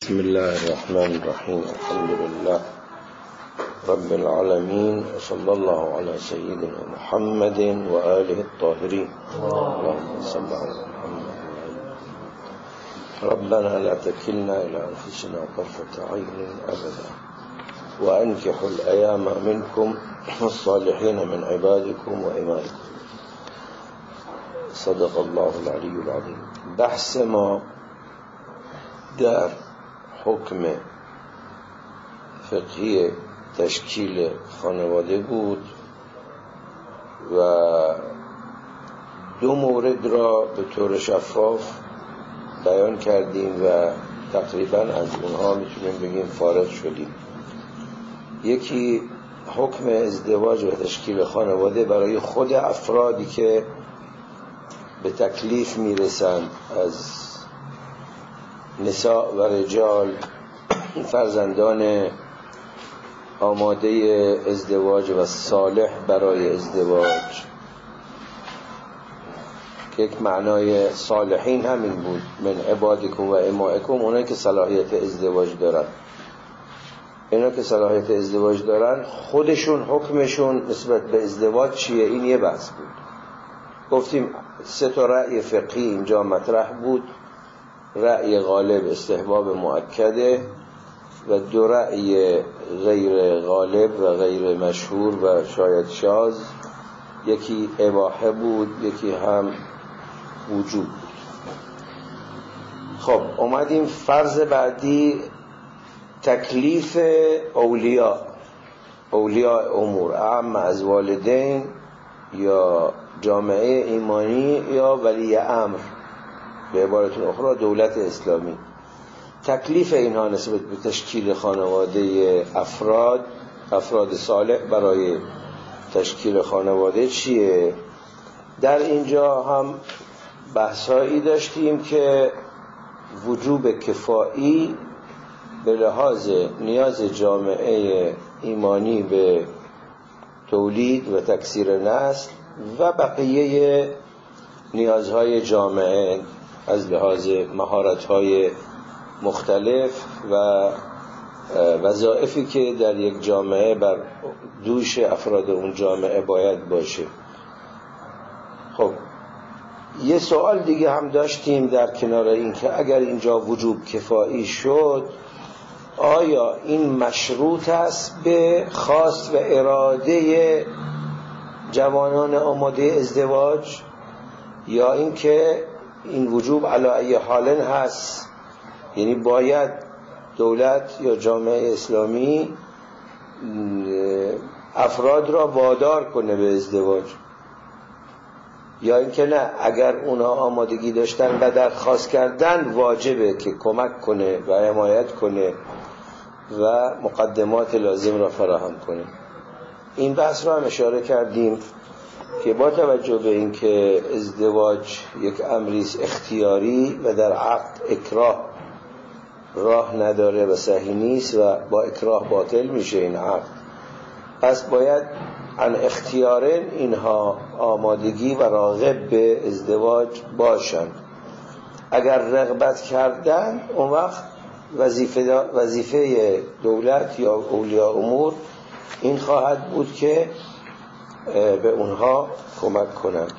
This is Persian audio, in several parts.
بسم الله الرحمن الرحيم. الحمد لله رب العالمين، وصلى الله على سيدنا محمد وآله الطاهرين. اللهم صل على محمد. ربنا لا تكلنا إلى أنفسنا طرفة عين أبدا، وأنكحوا الأيام منكم والصالحين من عبادكم وإمائكم. صدق الله العلي العظيم. بحث ما در حکم فقهی تشکیل خانواده بود و دو مورد را به طور شفاف بیان کردیم و تقریبا از اونها میتونیم بگیم فارغ شدیم. یکی حکم ازدواج و تشکیل خانواده برای خود افرادی که به تکلیف میرسند از نساء و رجال، فرزندان آماده ازدواج و صالح برای ازدواج، که یک معنای صالحین همین بود، من عبادکم و امائکم، اونایی که صلاحیت ازدواج دارن. اینا که صلاحیت ازدواج دارن خودشون حکمشون نسبت به ازدواج چیه؟ این یه بحث بود. گفتیم 3 رأی فقهی اینجا مطرح بود. رأی غالب استحباب مؤکده و 2 رأی غیر غالب و غیر مشهور و شاید شاذ. یکی اباحه بود، یکی هم وجوب بود. خب اومدیم فرض بعدی، تکلیف اولیاء امور، اعم از والدین یا جامعه ایمانی یا ولی امر، به عبارت اخرى دولت اسلامی. تکلیف اینها نسبت به تشکیل خانواده افراد صالح برای تشکیل خانواده چیه؟ در اینجا هم بحثایی داشتیم که وجوب کفایی به لحاظ نیاز جامعه ایمانی به تولید و تکثیر نسل و بقیه نیازهای جامعه از لحاظ مهارت‌های مختلف و وظایفی که در یک جامعه بر دوش افراد اون جامعه باید باشه. خب یه سوال دیگه هم داشتیم در کنار این که اگر اینجا وجوب کفایی شد، آیا این مشروط است به خواست و اراده جوانان آماده ازدواج، یا این که این وجوب علی ای حال هست، یعنی باید دولت یا جامعه اسلامی افراد را وادار کنه به ازدواج، یا این که نه، اگر اونا آمادگی داشتن و درخواست کردن واجبه که کمک کنه و حمایت کنه و مقدمات لازم را فراهم کنه. این بحث را هم اشاره کردیم که با توجه به اینکه ازدواج یک امری اختیاری و در عقد اکراه راه نداره و صحیح نیست و با اکراه باطل میشه این عقد، پس باید عن اختیارن اینها آمادگی و راغب به ازدواج باشند. اگر رغبت کردن، اون وقت وظیفه دولت یا اولیاء امور این خواهد بود که به اونها کمک کنند.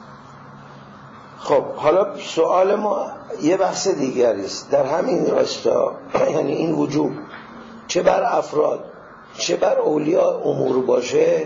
خب حالا سوال ما یه بحث دیگری است در همین راستا، یعنی این وجوب چه بر افراد چه بر اولیاء امور باشه،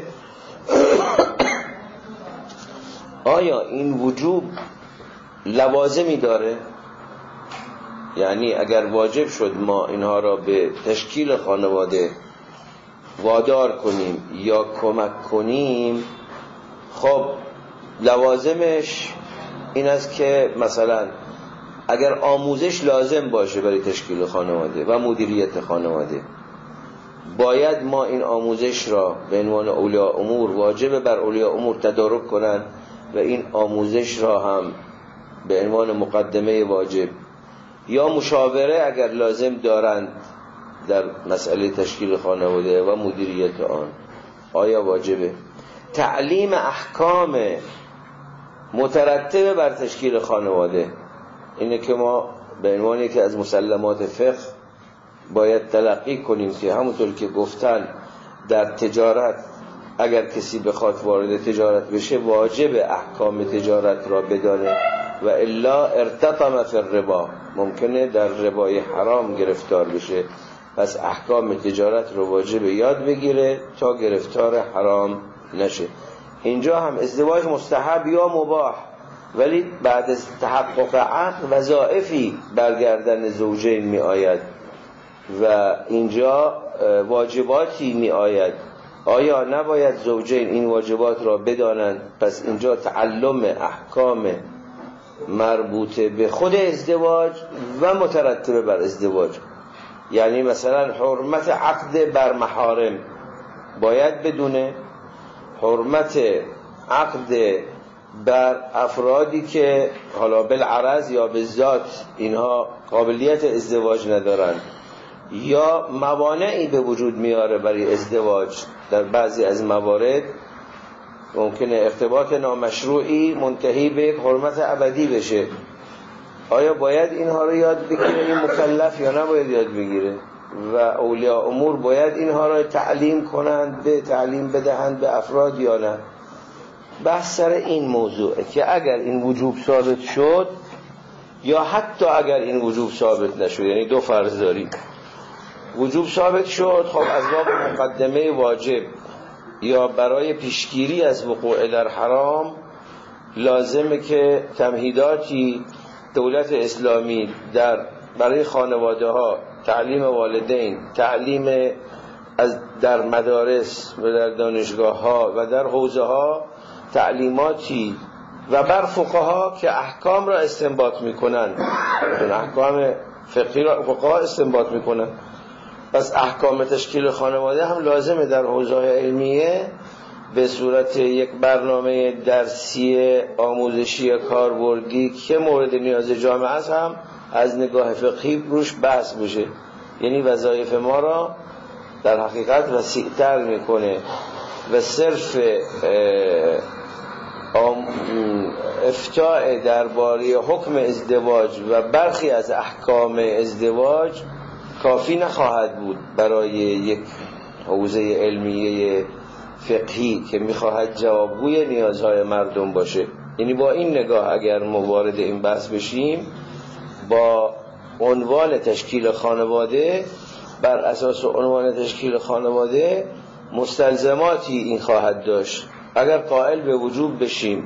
آیا این وجوب لوازمی داره؟ یعنی اگر واجب شد ما اینها را به تشکیل خانواده وادار کنیم یا کمک کنیم، خب لوازمش این است که مثلا اگر آموزش لازم باشه برای تشکیل خانواده و مدیریت خانواده، باید ما این آموزش را به عنوان اولیاء امور واجب بر اولیاء امور تدارک کنن و این آموزش را هم به عنوان مقدمه واجب یا مشاوره اگر لازم دارند در مسئله تشکیل خانواده و مدیریت آن، آیا واجبه؟ تعلیم احکام مترتب بر تشکیل خانواده، اینه که ما به عنوان یکی از مسلمات فقه باید تلقی کنیم که همونطور که گفتن در تجارت اگر کسی بخواد وارد تجارت بشه واجب احکام تجارت را بدانه و الا ارتطم فی الربا، ممکنه در ربای حرام گرفتار بشه. پس احکام تجارت رو واجب یاد بگیره تا گرفتار حرام نشه. اینجا هم ازدواج مستحب یا مباح، ولی بعد از تحقق عقد وظایفی برگردن زوجین می آید و اینجا واجباتی می آید. آیا نباید زوجین این واجبات را بدانند؟ پس اینجا تعلم احکام مربوطه به خود ازدواج و مترتبه بر ازدواج، یعنی مثلا حرمت عقد بر محارم باید بدونه، حرمت عقد بر افرادی که حالا بالعرض یا بالذات اینها قابلیت ازدواج ندارن یا موانعی به وجود میاره برای ازدواج. در بعضی از موارد ممکنه ارتباط نامشروعی منتهی به یک حرمت ابدی بشه. آیا باید اینها رو یاد بگیره این مکلف یا نباید یاد بگیره؟ و اولیاء امور باید اینها رو تعلیم کنند، به تعلیم بدهند به افراد یا نه؟ بحث سر این موضوعه که اگر این وجوب ثابت شد یا حتی اگر این وجوب ثابت نشد، یعنی دو فرض داریم. وجوب ثابت شد، خب از باب مقدمه واجب یا برای پیشگیری از وقوع در حرام لازمه که تمهیداتی دولت اسلامی برای خانواده ها، تعلیم والدین، تعلیم در مدارس و در دانشگاه ها و در حوزه ها تعلیماتی و بر فقها که احکام را استنباط میکنن، احکام فقهی را فقها استنباط میکنن. پس احکام تشکیل خانواده هم لازمه در حوزه علمیه به صورت یک برنامه درسی آموزشی کاربردی که مورد نیاز جامعه است هم از نگاه فقهی روش بحث بشه. یعنی وظایف ما را در حقیقت وسیع‌تر میکنه و صرف افتاء درباره حکم ازدواج و برخی از احکام ازدواج کافی نخواهد بود برای یک حوزه علمیه فقهی که میخواهد جوابگوی نیازهای مردم باشه. یعنی با این نگاه اگر ما وارد این بحث بشیم، با عنوان تشکیل خانواده، بر اساس عنوان تشکیل خانواده مستلزماتی این خواهد داشت. اگر قائل به وجوب بشیم،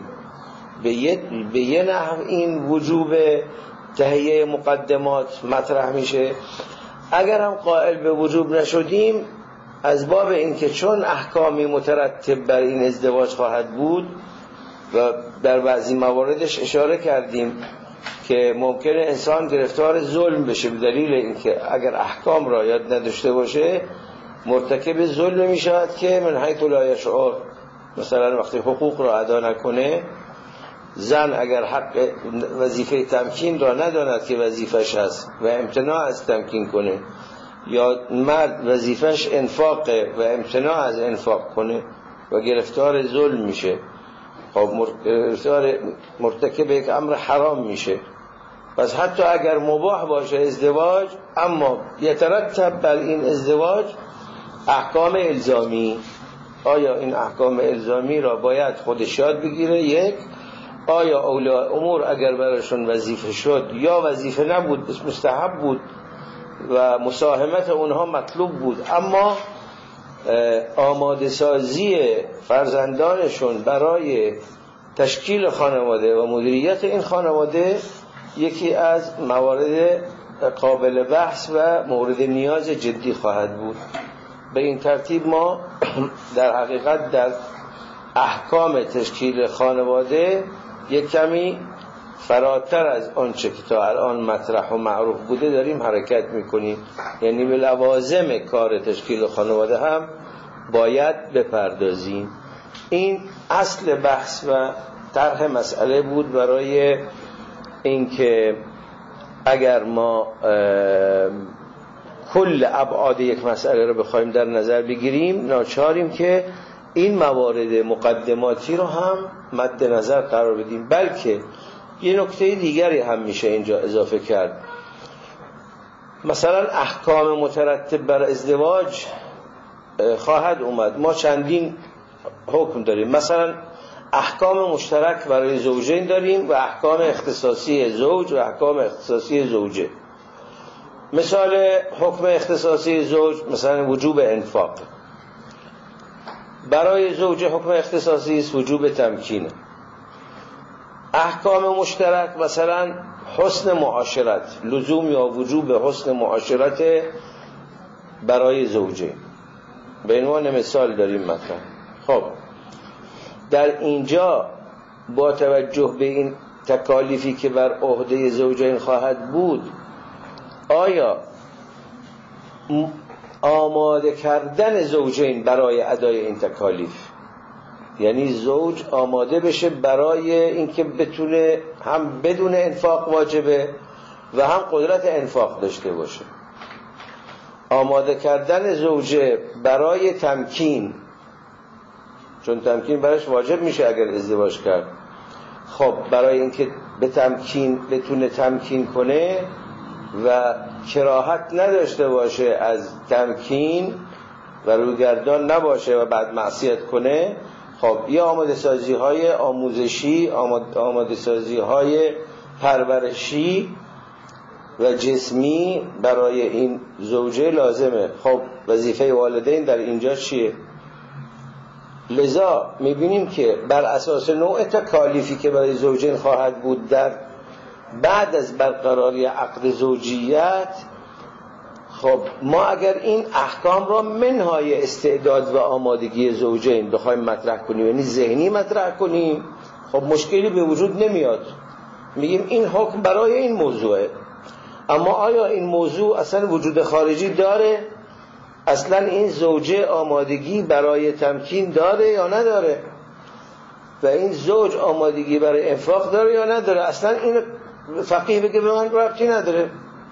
به یه نحو این وجوب تهیه مقدمات مطرح میشه. اگر هم قائل به وجوب نشدیم، از باب این که چون احکامی مترتب بر این ازدواج خواهد بود و در بعضی مواردش اشاره کردیم که ممکنه انسان گرفتار ظلم بشه به دلیل اینکه اگر احکام را یاد نداشته باشه مرتکب ظلم می شود که من حیث لا یشعر. مثلا وقتی حقوق را ادا نکنه، زن اگر حق وظیفه تمکین را نداند که وظیفش هست و امتناع از تمکین کنه، یا مرد وظیفش انفاقه و امتناع از انفاق کنه و گرفتار ظلم میشه، خب مرتکب یک امر حرام میشه. پس حتی اگر مباح باشه ازدواج، اما یترتب بر این ازدواج احکام الزامی. آیا این احکام الزامی را باید خودش یاد بگیره؟ یک، آیا اولیاء امور اگر براشون وظیفه شد یا وظیفه نبود، مستحب بود و مساهمت اونها مطلوب بود، اما آماده سازی فرزندانشون برای تشکیل خانواده و مدیریت این خانواده یکی از موارد قابل بحث و مورد نیاز جدی خواهد بود. به این ترتیب ما در حقیقت در احکام تشکیل خانواده یک کمی فراتر از آنچه که تا الان مطرح و معروف بوده داریم حرکت میکنیم. یعنی به لوازم کار تشکیل خانواده هم باید بپردازیم. این اصل بحث و طرح مسئله بود برای اینکه اگر ما کل ابعاد یک مسئله رو بخوایم در نظر بگیریم، ناچاریم که این موارد مقدماتی رو هم مد نظر قرار بدیم. بلکه یه نکته دیگری هم میشه اینجا اضافه کرد. مثلا احکام مترتب بر ازدواج خواهد اومد. ما چندین حکم داریم، مثلا احکام مشترک برای زوجین داریم و احکام اختصاصی زوج و احکام اختصاصی زوجه. مثال حکم اختصاصی زوج مثلا وجوب انفاق، برای زوج حکم اختصاصی است وجوب تمکین. احکام مشترک مثلا حسن معاشرت، لزوم یا وجوب حسن معاشرت برای زوجه. به عنوان مثال داریم مثلا. خب در اینجا با توجه به این تکالیفی که بر عهده زوجین خواهد بود، آیا آماده کردن زوجین برای ادای این تکالیف، یعنی زوج آماده بشه برای اینکه بتونه هم بدون انفاق واجبه و هم قدرت انفاق داشته باشه، آماده کردن زوجه برای تمکین، چون تمکین برایش واجب میشه اگر ازدواج کرد. خب برای اینکه به تمکین بتونه تمکین کنه و کراهت نداشته باشه از تمکین و رویگردان نباشه و بعد معصیت کنه، خب یه آماده سازی های آموزشی، آماده سازی های پرورشی و جسمی برای این زوجه لازمه. خب وظیفه والدین در اینجا چیه؟ لذا میبینیم که بر اساس نوع تکالیفی که برای زوجین خواهد بود در بعد از برقراری عقد زوجیت، خب ما اگر این احکام را منهای استعداد و آمادگی زوجین بخوایم مطرح کنیم، یعنی ذهنی مطرح کنیم، خب مشکلی به وجود نمیاد. میگیم این حکم برای این موضوعه، اما آیا این موضوع اصلا وجود خارجی داره؟ اصلا این زوجه آمادگی برای تمکین داره یا نداره؟ و این زوج آمادگی برای انفاق داره یا نداره؟ اصلا این فقیه بگه به من ربطی نداره،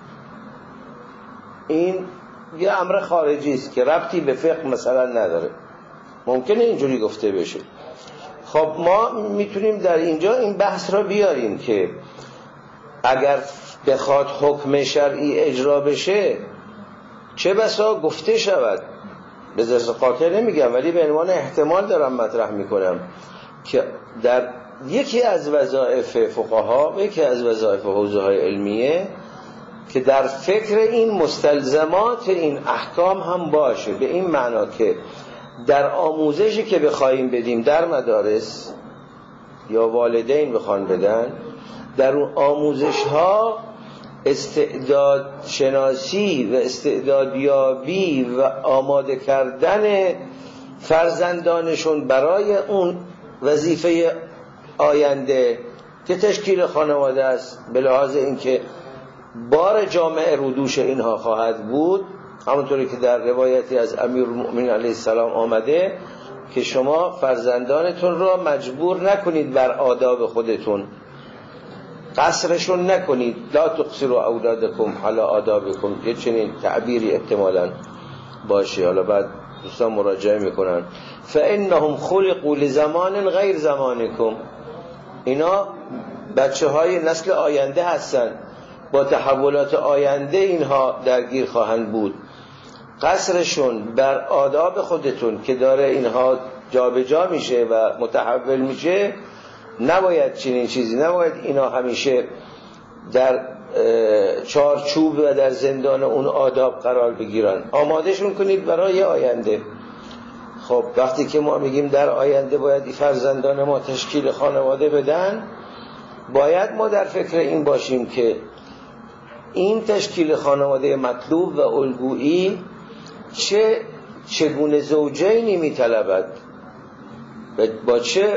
این یه امر خارجی است که ربطی به فقه مثلا نداره. ممکنه اینجوری گفته بشه. خب ما میتونیم در اینجا این بحث را بیاریم که اگر بخواد حکم شرعی اجرا بشه چه بسا گفته شود، به دست قاطع نمیگم ولی به عنوان احتمال دارم مطرح میکنم که در یکی از وظایف فقها و یکی از وظایف حوزه های علمیه که در فکر این مستلزمات این احکام هم باشه، به این معنا که در آموزشی که بخوایم بدیم در مدارس یا والدین بخوان بدن، در اون آموزش ها استعداد شناسی و استعدادیابی و آماده کردن فرزندانشون برای اون وظیفه آینده که تشکیل خانواده است، به لحاظ اینکه بار جامعه رو دوش اینها خواهد بود، همونطوری که در روایتی از امیرالمؤمنین علیه السلام آمده که شما فرزندانتون را مجبور نکنید بر آداب خودتون، قصرشون نکنید، لا تقصروا اولادکم علی آدابکم، یه چنین تعبیری احتمالاً باشه، حالا بعد دوستان مراجعه میکنن. فانهم خلقوا لزمان غیر زمانکم، اینا بچه های نسل آینده هستن، با تحولات آینده اینها درگیر خواهند بود. قصرشون بر آداب خودتون که داره اینها جابجا میشه و متحول میشه، نباید چنین چیزی، نباید اینا همیشه در چارچوب و در زندان اون آداب قرار بگیرن. آمادهشون کنید برای آینده. خب وقتی که ما میگیم در آینده باید فرزندان ما تشکیل خانواده بدن، باید ما در فکر این باشیم که این تشکیل خانواده مطلوب و الگویی چگونه زوجینی میطلبد، با چه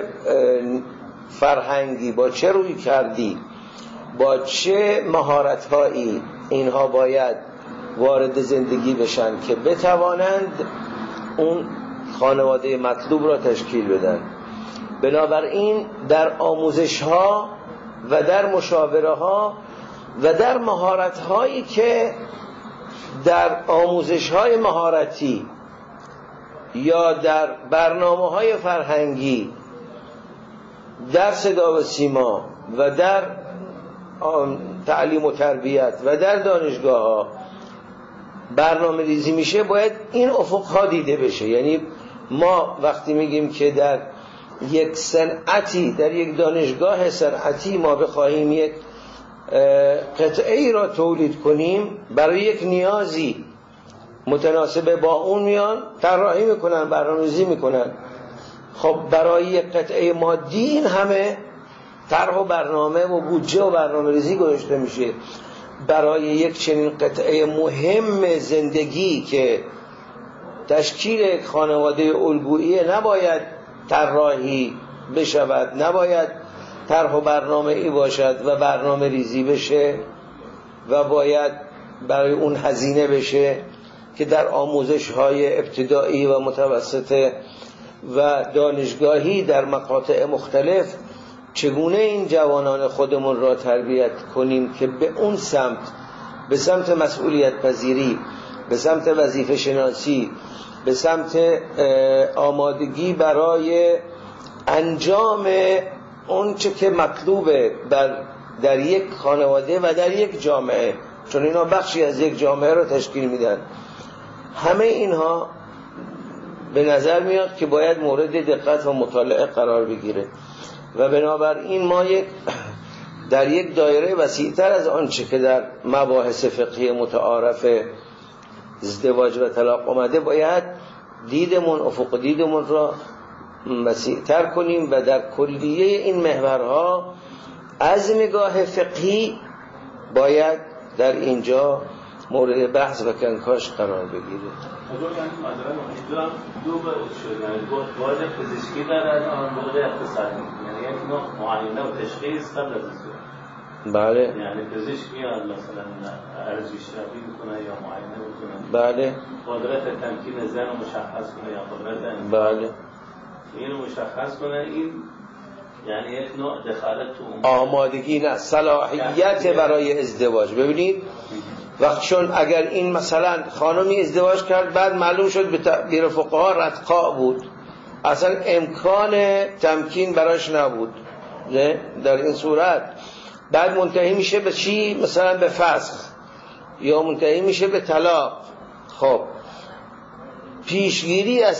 فرهنگی، با چه روی کردی، با چه مهارت‌هایی اینها باید وارد زندگی بشن که بتوانند اون خانواده مطلوب را تشکیل بدن. بنابراین در آموزش‌ها و در مشاوره‌ها و در مهارت‌هایی که در آموزش‌های مهارتی یا در برنامه‌های فرهنگی در صدا و سیما و در تعلیم و تربیت و در دانشگاه‌ها برنامه ریزی میشه باید این افقها دیده بشه. یعنی ما وقتی میگیم که در یک صنعتی، در یک دانشگاه صنعتی ما بخواهیم یک قطعه ای را تولید کنیم، برای یک نیازی متناسب با اون میان طراحی میکنن، برنامه‌ریزی میکنن. خب برای یک قطعه مادی این همه طرح و برنامه و بودجه و برنامه‌ریزی گذاشته میشه. برای یک چنین قطعه مهم زندگی که تشکیل یک خانواده الگویی نباید طراحی بشود، نباید طرح و برنامه ای باشد و برنامه ریزی بشه و باید برای اون هزینه بشه که در آموزش های ابتدایی و متوسطه و دانشگاهی در مقاطع مختلف چگونه این جوانان خودمون را تربیت کنیم که به اون سمت، به سمت مسئولیت پذیری، به سمت وظیفه شناسی، به سمت آمادگی برای انجام اون چه که مطلوبه در یک خانواده و در یک جامعه، چون اینا بخشی از یک جامعه را تشکیل میدن. همه اینها به نظر میاد که باید مورد دقت و مطالعه قرار بگیره و بنابراین ما در یک دایره وسیع‌تر از آنچه که در مباحث فقهی متعارف ازدواج و طلاق آمده باید دیدمون، افق دیدمون را وسیع‌تر کنیم و در کلیه این محورها از نگاه فقهی باید در اینجا مورد بحث و کنکاش قرار بگیره. دو باید پزشکی دارد آن موقع اقتصادی، یعنی یک نوع معاینه و تشخیص قبل از ازدواج. بله. یعنی پزشک میاد مثلا ارزیابی میکنه یا معاینه میکنه. بله. قدرت تمکین زن مشخص کنه یا قدرت انجام. بله. اینو مشخص کنه. این یعنی یک نوع دخالت تو آمادگی، نه صلاحیت برای ازدواج. ببینید وقتشون اگر این مثلا خانمی ازدواج کرد بعد معلوم شد به تعبیر فقها رتقاء بود، اصلا امکان تمکین براش نبود، در این صورت بعد منتهی میشه به چی؟ مثلا به فسخ یا منتهی میشه به طلاق. خب پیشگیری از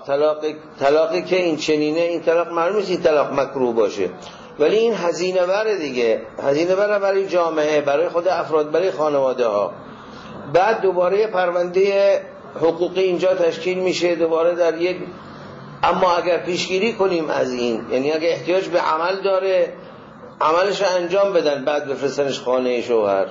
طلاقی که این چنینه، این طلاق معلوم نیست این طلاق مکروه باشه، ولی این هزینه بره دیگه، هزینه بره برای جامعه، برای خود افراد، برای خانواده ها. بعد دوباره پرونده حقوقی اینجا تشکیل میشه دوباره در یک. اما اگر پیشگیری کنیم از این، یعنی اگر احتیاج به عمل داره عملش انجام بدن بعد بفرستنش خانه شوهر،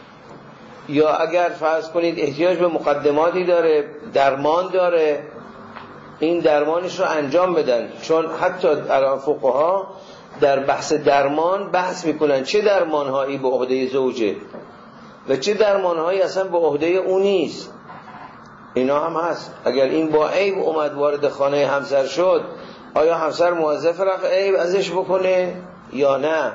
یا اگر فرض کنید احتیاج به مقدماتی داره، درمان داره، این درمانش رو انجام بدن. چون حتی الان فقها در بحث درمان بحث میکنن چه درمانهایی به عهده زوجه و چه درمانهایی اصلا به عهده اون نیست. اینا هم هست. اگر این با عیب اومد وارد خانه همسر شد، آیا همسر موظف رفع عیب ازش بکنه یا نه؟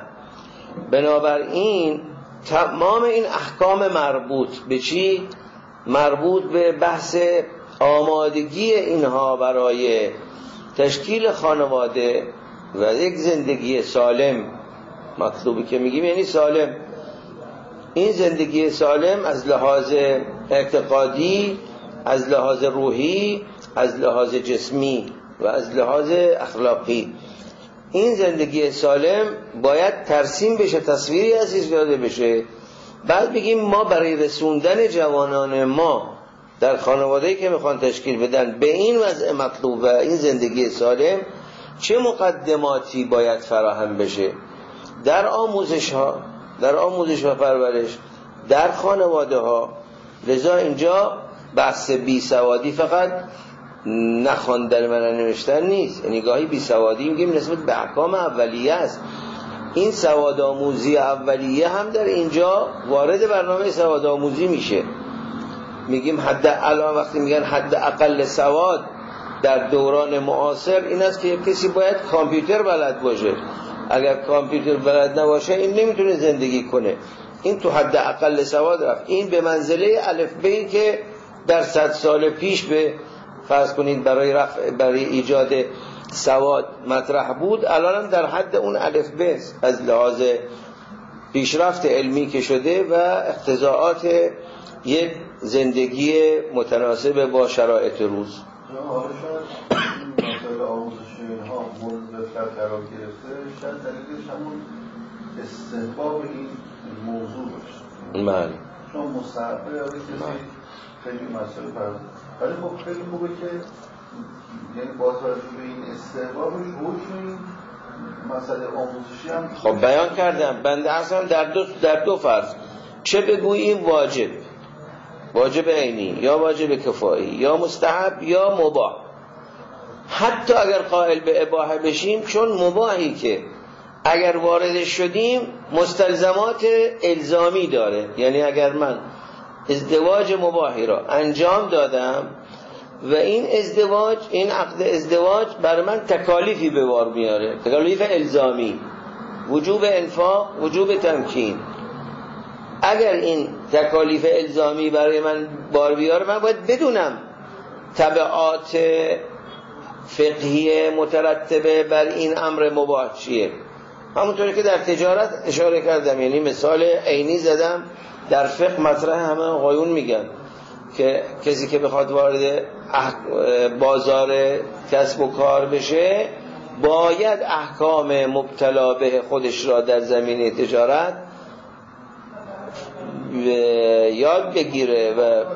بنابراین تمام این احکام مربوط به چی؟ مربوط به بحث آمادگی اینها برای تشکیل خانواده و یک زندگی سالم. مطلوبی که میگیم یعنی سالم. این زندگی سالم از لحاظ اعتقادی، از لحاظ روحی، از لحاظ جسمی و از لحاظ اخلاقی. این زندگی سالم باید ترسیم بشه، تصویری ازش داده بشه. بعد بگیم ما برای رسوندن جوانان ما در خانواده‌ای که میخوان تشکیل بدن به این وضع مطلوب و این زندگی سالم چه مقدماتی باید فراهم بشه در آموزش ها، در آموزش و پرورش، در خانواده ها. لذا اینجا بحث بیسوادی فقط نخواندن و ننوشتن نیست. یعنی گاهی بیسوادی میگیم نسبت به احکام اولیه است. این سوادآموزی اولیه هم در اینجا وارد برنامه سوادآموزی میشه. میگیم حد الان وقتی میگن حد اقل سواد در دوران معاصر این است که کسی باید کامپیوتر بلد باشه. اگر کامپیوتر بلد نباشه این نمیتونه زندگی کنه. این تو حد اقل سواد رفت. این به منزله الفبایی که در 100 سال پیش به فرض کنید برای ایجاد سواد مطرح بود، الان هم در حد اون الفبه از لحاظ پیشرفت علمی که شده و اقتضاعات یک زندگی متناسب با شرایط روز. حالا شاید این مسائل آموزش اینها مورد دقت قرار گرفته، شاید دلیلش همون استحباب این موضوع باشه. بله. چون مستحبه یا کسی خیلی مسائل پرداخت. ولی خب خیلی خوبه که یعنی با توجه به این استحبابش حکم مسئله آموزشی هم خب بیان کردم بنده اصلا در دو فرض، چه بگوییم واجب عینی یا واجب کفایی یا مستحب یا مباح، حتی اگر قائل به اباحه بشیم، چون مباحی که اگر وارد شدیم مستلزمات الزامی داره. یعنی اگر من ازدواج مباحی را انجام دادم و این عقد ازدواج برای من تکالیفی به بار میاره، تکالیف الزامی، وجوب انفاق، وجوب تمکین. اگر این تکالیف الزامی برای من بار بیاره، من باید بدونم تبعات فقهی مترتبه بر این امر مباح چیه. همونطوری که در تجارت اشاره کردم، یعنی مثال عینی زدم، در فقه مطرح همه آقایون میگن که کسی که بخواد وارد بازار کسب و کار بشه باید احکام مبتلا به خودش را در زمینه تجارت یاد بگیره. و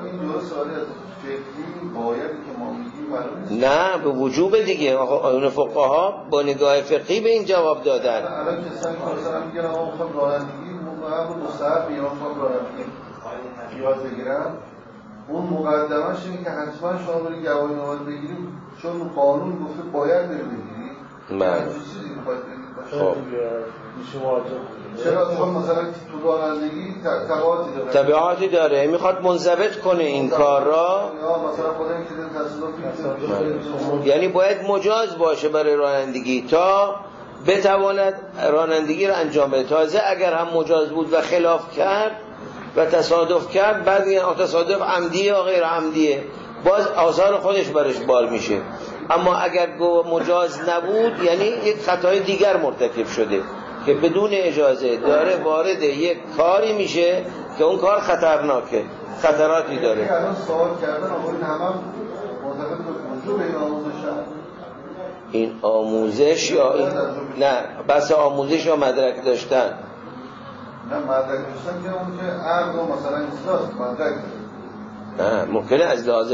نه به وجوب دیگه، اون فقها با نگاه فقهی به این جواب دادن. الان کسانی که مثلا میگن آقا میخوام رانندگی مستحب یا میخوام رانندگی یاد بگیرم، اون مقدمش اینه که حتما شما برید گواهی نامه بگیریم، چون قانون گفته باید برید بگیرید. بله. چیزی میخواید بگید. خب چرا چون مثلا تو رانندگی تبعاتی داره، میخواد منضبط کنه این کار را، مثلا خدا این تصادفی، یعنی باید مجاز باشه برای رانندگی تا بتواند رانندگی را انجام بده. تازه اگر هم مجاز بود و خلاف کرد و تصادف کرد، بعد این تصادف عمدیه یا غیر عمدیه، باز آثار خودش برش بار میشه. اما اگر مجاز نبود، یعنی یک خطای دیگر مرتکب شده که بدون اجازه داره وارد یک کاری میشه که اون کار خطرناکه، خطراتی داره. الان سوال کردن آقا این همه مرتبط به وجوب این آموزش، این آموزش یا این نه بس آموزش یا مدرک داشتن؟ نه مدرک داشتن که اون که عقل مثلا اصلاح مدرک نه، ممکنه از لحاظ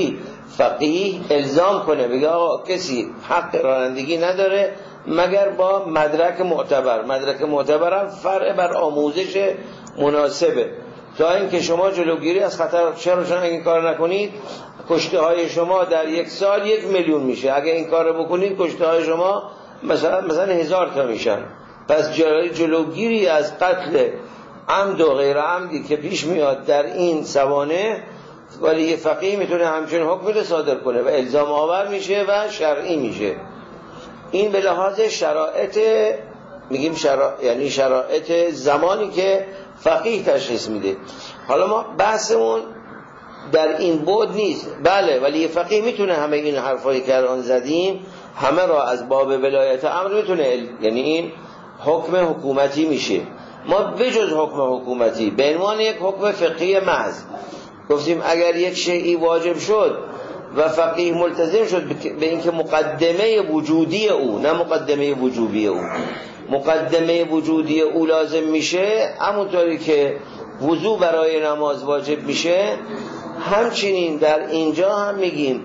فقیه الزام کنه، بگه آقا کسی حق رانندگی نداره مگر با مدرک معتبر. مدرک معتبر هم فرع بر آموزش مناسبه، تا اینکه شما جلوگیری از خطر. چرا این کار نکنید کشته های شما در یک سال 1 میلیون میشه، اگه این کار بکنید کشته های شما مثلا 1000 تا میشن. پس جلوگیری از قتل عمد و غیر عمدی که پیش میاد در این سوانه، ولی یه فقیه میتونه همچین حکمی صادر کنه و الزام آور میشه و شرعی میشه. این به لحاظ شرایط میگیم یعنی شرایط زمانی که فقیه تشخیص میده. حالا ما بحثمون در این بود نیست، بله، ولی یه فقیه میتونه همه این حرفایی که الان زدیم همه را از باب ولایت امر میتونه، یعنی این حکم حکومتی میشه. ما بجز حکم حکومتی به عنوان یک حکم فقهی محض گفتیم اگر یک شیئی واجب شد و فقیه ملتزم شد به اینکه مقدمه وجودی او، نه مقدمه وجوبی او، مقدمه وجودی او لازم میشه، همونطوری که وضو برای نماز واجب میشه، همچنین در اینجا هم میگیم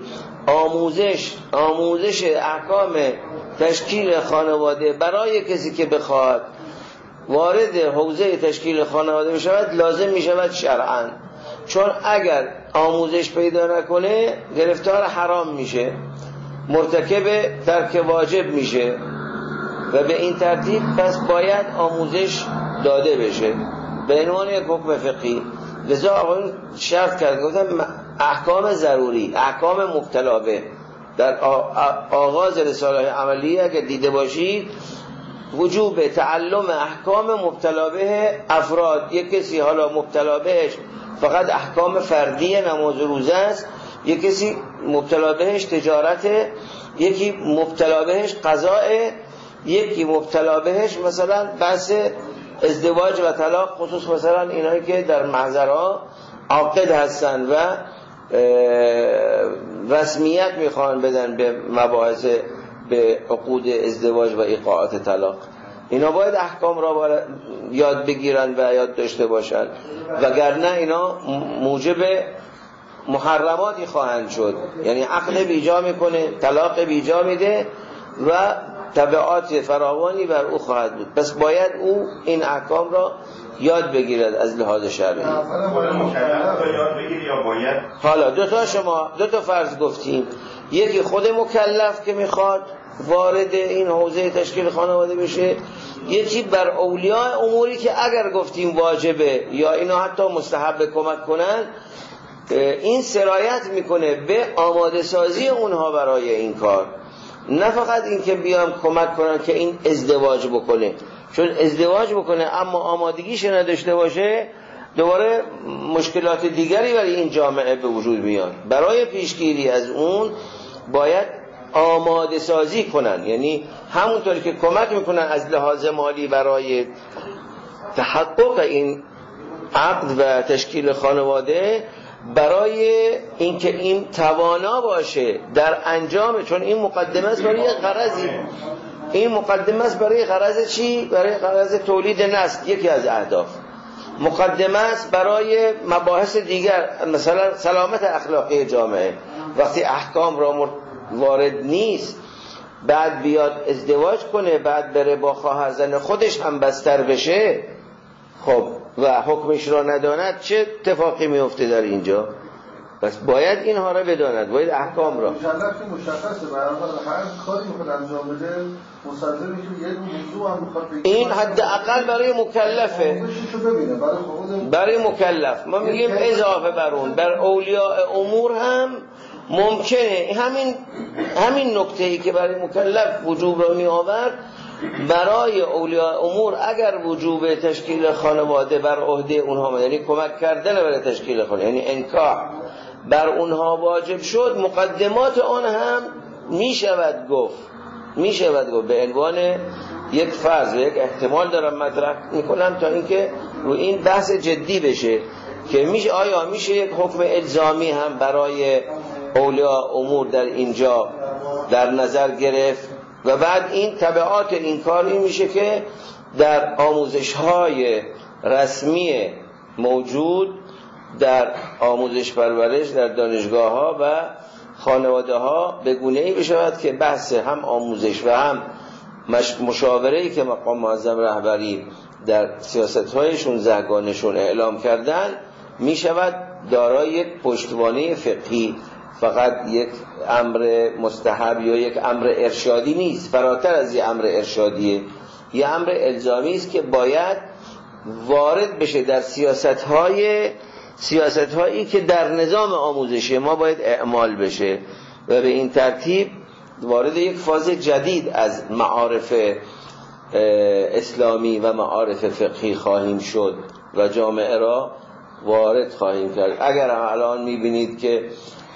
آموزش احکام تشکیل خانواده برای کسی که بخواد وارد حوزه تشکیل خانواده بشود لازم میشود شرعاً. چون اگر آموزش پیدا نکنه گرفتار حرام میشه، مرتکب ترک واجب میشه و به این ترتیب پس باید آموزش داده بشه به عنوان یک حکم فقهی. لذا آقایون شرط کرد، گفتم احکام ضروری، احکام مبتلا به. در آغاز رساله عملیه اگر دیده باشید وجوب تعلم احکام مبتلا به افراد. یک کسی حالا مبتلا بهش فقط احکام فردی نماز و روزه است، یک کسی مبتلا بهش تجارته، یکی مبتلا بهش قضاء، یکی مبتلا بهش مثلا بحث ازدواج و طلاق، خصوص مثلا اینایی که در محضرها عاقد هستن و رسمیت میخوان بدن به مباحث، به عقود ازدواج و ایقاعات طلاق. اینا باید احکام را یاد بگیرن و یاد داشته باشن، وگرنه اینا موجب محرماتی خواهند شد. یعنی عقد بیجا میکنه، طلاق بیجا میده و تبعات فراوانی بر او خواهد بود. پس باید او این احکام را یاد بگیرد از لحاظ شرعی. حالا دو تا فرض گفتیم، یکی خود مکلف که میخواد وارد این حوزه تشکیل خانواده بشه، یکی بر اولیاء اموری که اگر گفتیم واجبه یا اینا حتی مستحب کمک کنن، این سرایت میکنه به آماده سازی اونها برای این کار، نه فقط این که بیان کمک کنن که این ازدواج بکنه، چون ازدواج بکنه اما آمادگیش نداشته باشه دوباره مشکلات دیگری برای این جامعه به وجود میاد. برای پیشگیری از اون باید آماده سازی کنن، یعنی همونطور که کمک میکنن از لحاظ مالی برای تحقق این عقد و تشکیل خانواده، برای اینکه این توانا باشه در انجام، چون این مقدمه است برای غرضی، این مقدمه است برای غرض چی؟ برای غرض تولید نسل، یکی از اهداف. مقدمه است برای مباحث دیگر، مثلا سلامت اخلاقی جامعه. وقتی احکام را وارد نیست، بعد بیاد ازدواج کنه، بعد بره با خواهر زن خودش هم بستر بشه، خب و حکمش را نداند، چه اتفاقی میفته در اینجا؟ پس باید اینها را بداند، باید احکام را. مشخصه برای هر کاری میخواد انجام بده مصدقی که یه موضوع هم میخواد بگه، این حداقل برای مکلفه، برای مکلف. ما میگیم اضافه بر اون، بر اولیاء امور هم ممکنه همین نکته‌ای که برای مکلف وجوب را می آورد، برای اولیاء امور اگر وجوب تشکیل خانواده بر عهده اونها، یعنی کمک کردن برای تشکیل خانواده، یعنی انکاح بر اونها واجب شد، مقدمات آن هم می شود گفت به عنوان یک فرض و یک احتمال دارم مطرح میکنم تا اینکه رو این بحث جدی بشه که آیا میشه یک حکم الزامی هم برای اولیاء امور در اینجا در نظر گرفت و بعد این تبعات این کار این میشه که در آموزش‌های رسمی موجود در آموزش پرورش در دانشگاه‌ها و خانواده‌ها به گونه‌ای بشود که بحث هم آموزش و هم مشاوره‌ای که مقام معظم رهبری در سیاست‌های 16 گانه‌شون اعلام کردن می شود دارای یک پشتوانه فقهی، فقط یک امر مستحب یا یک امر ارشادی نیست، فراتر از یک امر ارشادیه، یک امر الزامی است که باید وارد بشه در سیاست‌هایی که در نظام آموزشی ما باید اعمال بشه و به این ترتیب وارد یک فاز جدید از معارف اسلامی و معارف فقهی خواهیم شد و جامعه را وارد خواهیم کرد. اگر هم الان میبینید که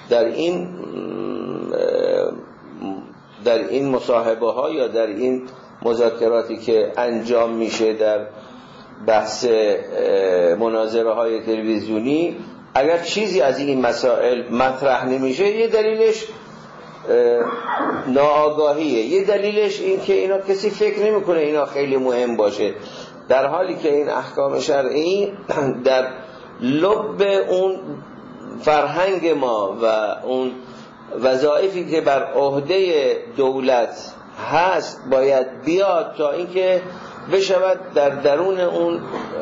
در این مصاحبه ها یا در این مذاکراتی که انجام میشه در بحث مناظره های تلویزیونی، اگر چیزی از این مسائل مطرح نمیشه، یه دلیلش ناآگاهیه، یه دلیلش این که اینا کسی فکر نمیکنه اینا خیلی مهم باشه، در حالی که این احکام شرعی در لب اون فرهنگ ما و اون وظایفی که بر عهده دولت هست باید بیاد تا اینکه بشود در درون اون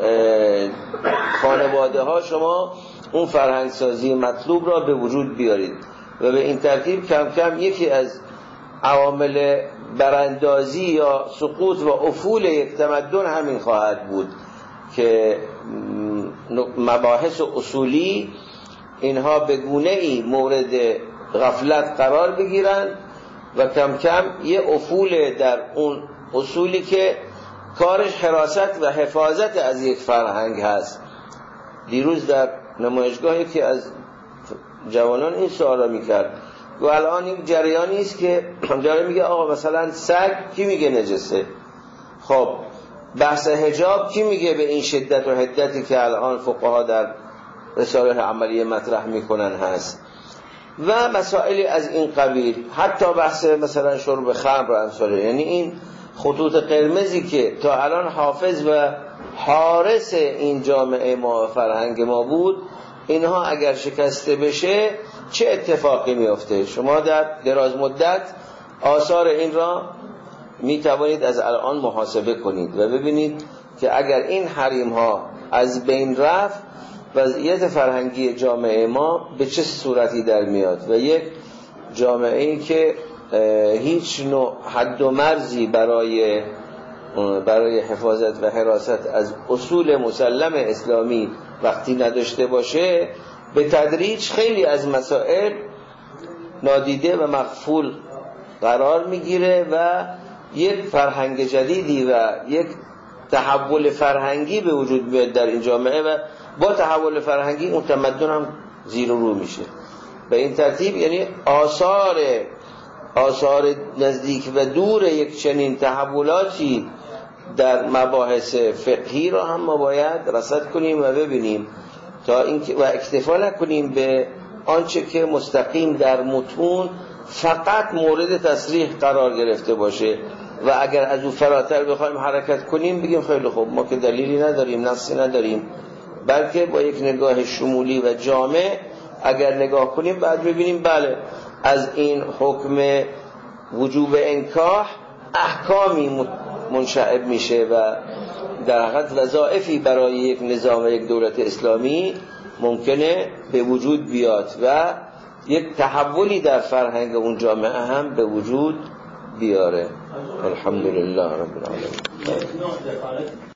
خانواده ها شما اون فرهنگ سازی مطلوب را به وجود بیارید و به این ترتیب کم کم یکی از عوامل براندازی یا سقوط و افول یک تمدن همین خواهد بود که مباحث اصولی اینها به گونه‌ای مورد غفلت قرار بگیرن و کم کم یه افول در اون اصولی که کارش حراست و حفاظت از یک فرهنگ هست. دیروز در نمایشگاهی که از جوانان این سوالا میکرد و الان این جریانی است که داره میگه آقا مثلا سگ کی میگه نجسه؟ خب بحث حجاب کی میگه به این شدت و حدتی که الان فقها در رساله عملیه مطرح میکنن هست و مسائلی از این قبیل، حتی بحث مثلا شرب خمر و امثاله. یعنی این خطوط قرمزی که تا الان حافظ و حارس این جامعه ما و فرهنگ ما بود، اینها اگر شکسته بشه چه اتفاقی میفته؟ شما در دراز مدت آثار این را می توانید از الان محاسبه کنید و ببینید که اگر این حریم ها از بین رفت، وضعیت فرهنگی جامعه ما به چه صورتی در میاد و یک جامعه ای که هیچ نوع حد و مرزی برای حفاظت و حراست از اصول مسلم اسلامی وقتی نداشته باشه، به تدریج خیلی از مسائل نادیده و مغفول قرار میگیره و یک فرهنگ جدیدی و یک تحول فرهنگی به وجود میاد در این جامعه و با تحول فرهنگی اون تمدن هم زیر و رو میشه. به این ترتیب یعنی آثار نزدیک و دور یک چنین تحولاتی در مباحث فقهی را هم ما باید رصد کنیم و ببینیم تا اینکه و اکتفا نکنیم به آنچه که مستقیم در متون فقط مورد تصریح قرار گرفته باشه و اگر از او فراتر بخوایم حرکت کنیم بگیم خیلی خوب ما که دلیلی نداریم، نصی نداریم، بلکه با یک نگاه شمولی و جامع اگر نگاه کنیم بعد ببینیم بله از این حکم وجوب انکاح احکامی منشعب میشه و در حقیقت وظایفی برای یک نظام و یک دولت اسلامی ممکنه به وجود بیاد و یک تحولی در فرهنگ اون جامعه هم به وجود بیاره. الحمدلله رب العالمین.